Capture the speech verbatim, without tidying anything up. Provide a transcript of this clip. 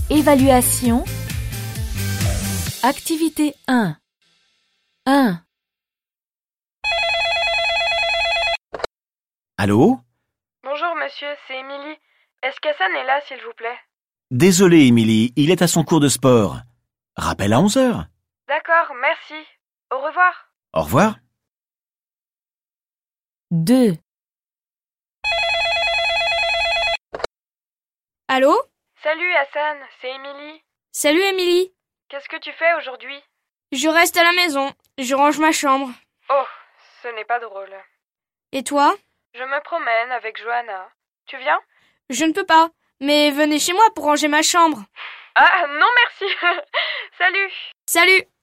Évaluation. Activité un. un. Allô? Bonjour monsieur, c'est Émilie. Est-ce qu'Hassan est là, s'il vous plaît? Désolé, Émilie, il est à son cours de sport. Rappel à onze heures. D'accord, merci. Au revoir. Au revoir. deux. Allô? Salut Hassan, c'est Émilie. Salut Émilie. Qu'est-ce que tu fais aujourd'hui? Je reste à la maison. Je range ma chambre. Oh, ce n'est pas drôle. Et toi? Je me promène avec Johanna. Tu viens? Je ne peux pas. Mais venez chez moi pour ranger ma chambre. Ah, non merci. Salut. Salut!